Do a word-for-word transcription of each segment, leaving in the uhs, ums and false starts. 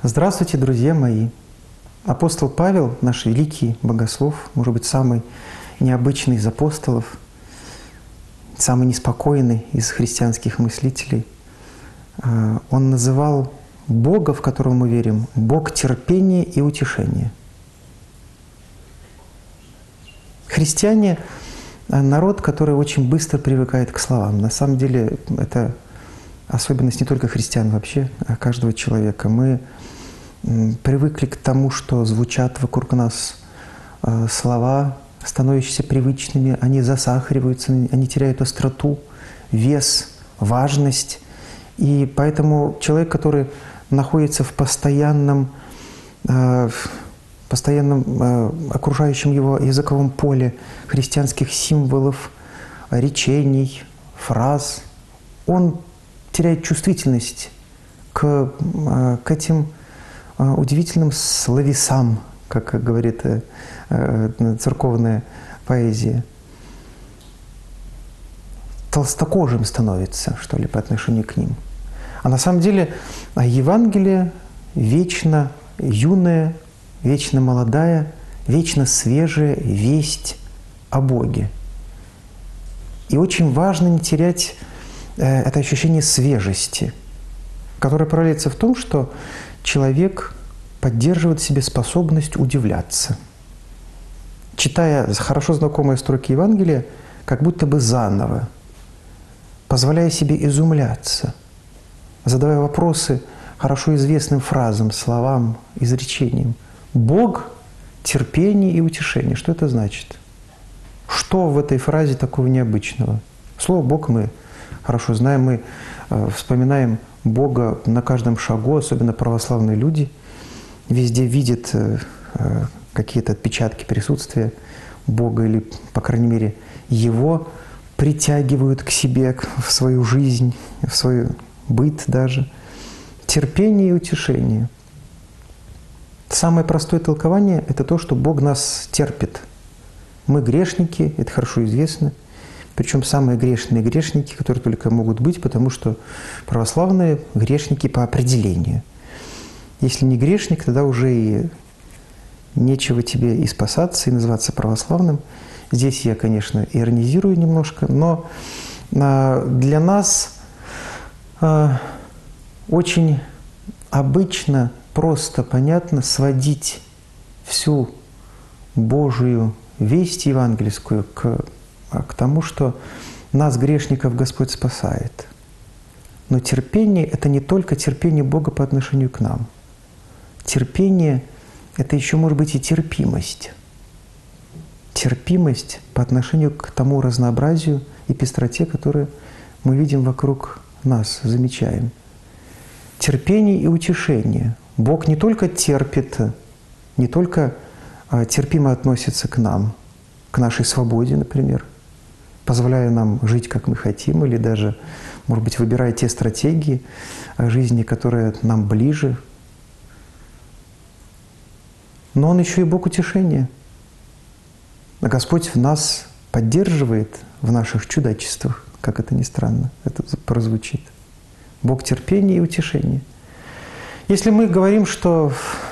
Здравствуйте, друзья мои! Апостол Павел, наш великий богослов, может быть, самый необычный из апостолов, самый неспокойный из христианских мыслителей, он называл Бога, в которого мы верим, Бог терпения и утешения. Христиане – народ, который очень быстро привыкает к словам. На самом деле это особенность не только христиан вообще, а каждого человека. Мы привыкли к тому, что звучат вокруг нас слова, становящиеся привычными, они засахариваются, они теряют остроту, вес, важность. И поэтому человек, который находится в постоянном, в постоянном окружающем его языковом поле христианских символов, речений, фраз, он теряет чувствительность к, к этим удивительным словесам, как говорит церковная поэзия. Толстокожим становится, что ли, по отношению к ним. А на самом деле Евангелие вечно юная, вечно молодая, вечно свежая весть о Боге. И очень важно не терять это ощущение свежести, которое проявляется в том, что человек поддерживает в себе способность удивляться. Читая хорошо знакомые строки Евангелия, как будто бы заново, позволяя себе изумляться, задавая вопросы хорошо известным фразам, словам, изречениям. Бог – терпение и утешение. Что это значит? Что в этой фразе такого необычного? Слово «Бог» мы хорошо знаем, мы э, вспоминаем Бога на каждом шагу, особенно православные люди везде видят э, э, какие-то отпечатки присутствия Бога или, по крайней мере, Его притягивают к себе, в свою жизнь, в свой быт даже. Терпение и утешение. Самое простое толкование – это то, что Бог нас терпит. Мы грешники, это хорошо известно. Причем самые грешные грешники, которые только могут быть, потому что православные грешники по определению. Если не грешник, тогда уже и нечего тебе и спасаться, и называться православным. Здесь я, конечно, иронизирую немножко, но для нас очень обычно, просто, понятно сводить всю Божию весть евангельскую к к тому, что нас, грешников, Господь спасает. Но терпение – это не только терпение Бога по отношению к нам. Терпение – это еще может быть и терпимость. Терпимость по отношению к тому разнообразию и пестроте, которые мы видим вокруг нас, замечаем. Терпение и утешение. Бог не только терпит, не только терпимо относится к нам, к нашей свободе, например, позволяя нам жить, как мы хотим, или даже, может быть, выбирая те стратегии жизни, которые нам ближе. Но Он еще и Бог утешения. Господь в нас поддерживает в наших чудачествах, как это ни странно, это прозвучит. Бог терпения и утешения. Если мы говорим, что,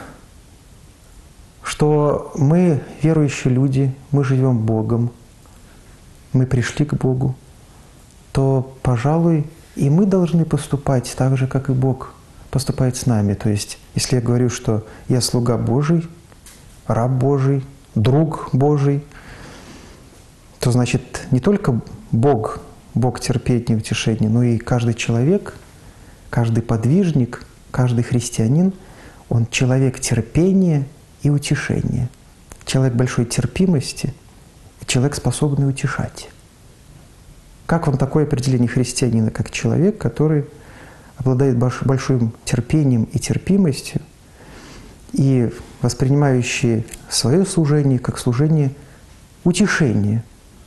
что мы верующие люди, мы живем Богом, мы пришли к Богу, то, пожалуй, и мы должны поступать так же, как и Бог поступает с нами. То есть, если я говорю, что я слуга Божий, раб Божий, друг Божий, то значит не только Бог, Бог терпения и утешения, но и каждый человек, каждый подвижник, каждый христианин, он человек терпения и утешения, человек большой терпимости, человек, способный утешать. Как вам такое определение христианина, как человек, который обладает большим терпением и терпимостью и воспринимающий свое служение как служение утешения?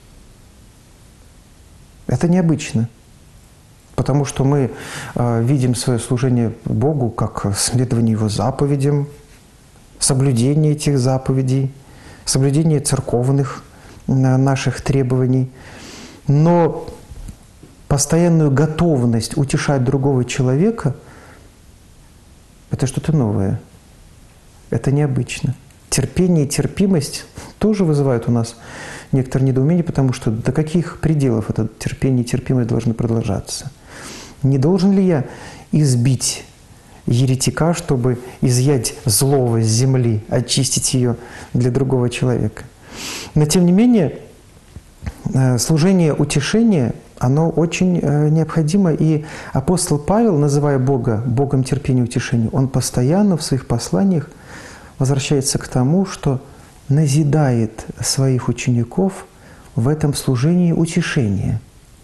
Это необычно, потому что мы э, видим свое служение Богу как следование Его заповедям, соблюдение этих заповедей, соблюдение церковных наших требований, но постоянную готовность утешать другого человека Это что-то новое. Это необычно. Терпение и терпимость тоже вызывают у нас некоторое недоумение, потому что до каких пределов это терпение и терпимость должны продолжаться? Не должен ли я избить еретика, чтобы изъять злого с земли, очистить ее для другого человека? Но тем не менее, служение утешения, оно очень необходимо. И апостол Павел, называя Бога Богом терпения и утешения, он постоянно в своих посланиях возвращается к тому, что назидает своих учеников в этом служении утешения.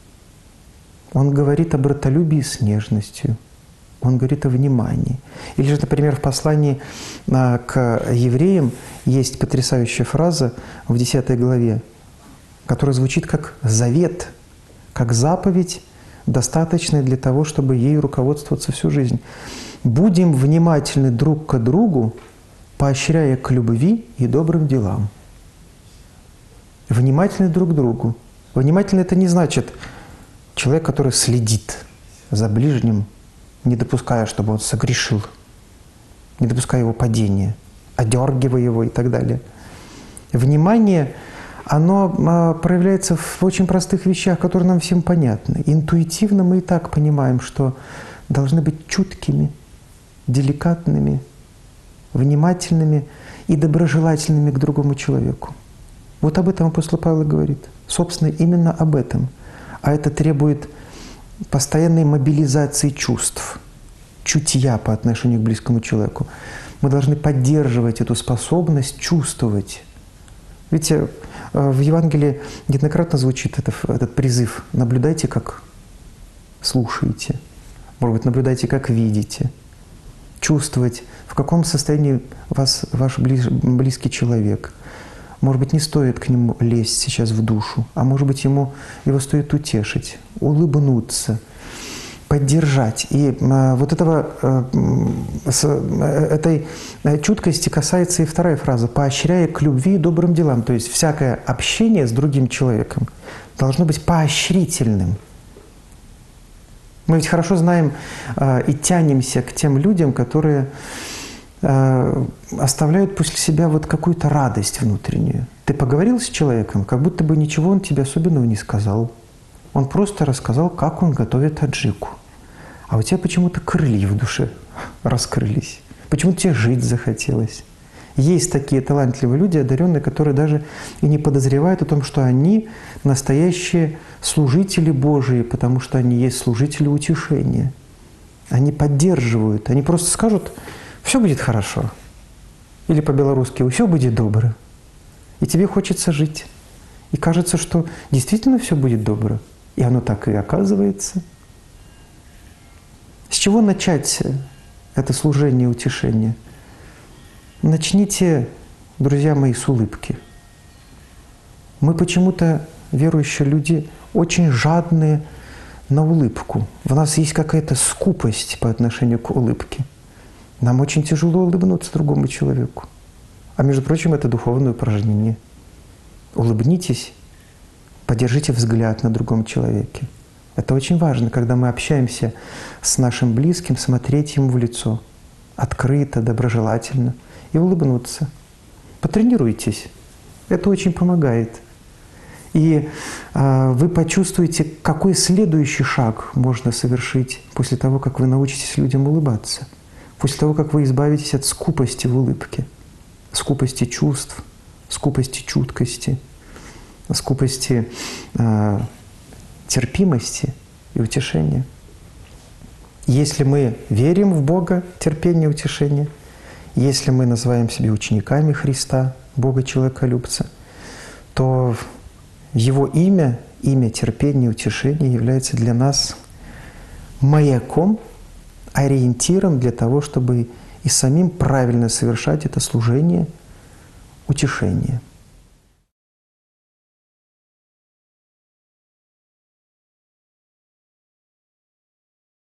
Он говорит о братолюбии с нежностью, он говорит о внимании. Или же, например, в послании к евреям есть потрясающая фраза в десятой главе, которая звучит как завет, как заповедь, достаточная для того, чтобы ей руководствоваться всю жизнь. «Будем внимательны друг к другу, поощряя к любви и добрым делам». Внимательны друг к другу. Внимательно — это не значит человек, который следит за ближним, не допуская, чтобы он согрешил, не допуская его падения, одергивая его и так далее. Внимание, оно проявляется в очень простых вещах, которые нам всем понятны. Интуитивно мы и так понимаем, что должны быть чуткими, деликатными, внимательными и доброжелательными к другому человеку. Вот об этом апостол Павел говорит. Собственно, именно об этом. А это требует постоянной мобилизации чувств, чутья по отношению к близкому человеку. Мы должны поддерживать эту способность чувствовать. Видите, в Евангелии неоднократно звучит этот, этот призыв: наблюдайте, как слушаете, может быть, наблюдайте, как видите. Чувствовать, в каком состоянии вас, ваш близ, близкий человек. Может быть, не стоит к нему лезть сейчас в душу, а может быть, ему, его стоит утешить, улыбнуться, поддержать. И а, вот этого, а, с, этой чуткости касается и вторая фраза: «поощряя к любви и добрым делам». То есть всякое общение с другим человеком должно быть поощрительным. Мы ведь хорошо знаем а, и тянемся к тем людям, которые а, оставляют после себя вот какую-то радость внутреннюю. Ты поговорил с человеком, как будто бы ничего он тебе особенного не сказал. Он просто рассказал, как он готовит аджику. А у тебя почему-то крылья в душе раскрылись. Почему-то тебе жить захотелось. Есть такие талантливые люди, одаренные, которые даже и не подозревают о том, что они настоящие служители Божии, потому что они есть служители утешения. Они поддерживают, они просто скажут: «Все будет хорошо». Или по-белорусски: «Все будет добро». И тебе хочется жить. И кажется, что действительно все будет добро. И оно так и оказывается. С чего начать это служение утешения? Начните, друзья мои, с улыбки. Мы почему-то, верующие люди, очень жадные на улыбку. В нас есть какая-то скупость по отношению к улыбке. Нам очень тяжело улыбнуться другому человеку. А между прочим, это духовное упражнение. Улыбнитесь, подержите взгляд на другом человеке. Это очень важно, когда мы общаемся с нашим близким, смотреть ему в лицо открыто, доброжелательно и улыбнуться. Потренируйтесь. Это очень помогает. И э, вы почувствуете, какой следующий шаг можно совершить после того, как вы научитесь людям улыбаться. После того, как вы избавитесь от скупости в улыбке, скупости чувств, скупости чуткости, скупости э, терпимости и утешения. Если мы верим в Бога, терпение, утешение, если мы называем себя учениками Христа, Бога человеколюбца, то Его имя, имя терпения и утешения является для нас маяком, ориентиром для того, чтобы и самим правильно совершать это служение утешения.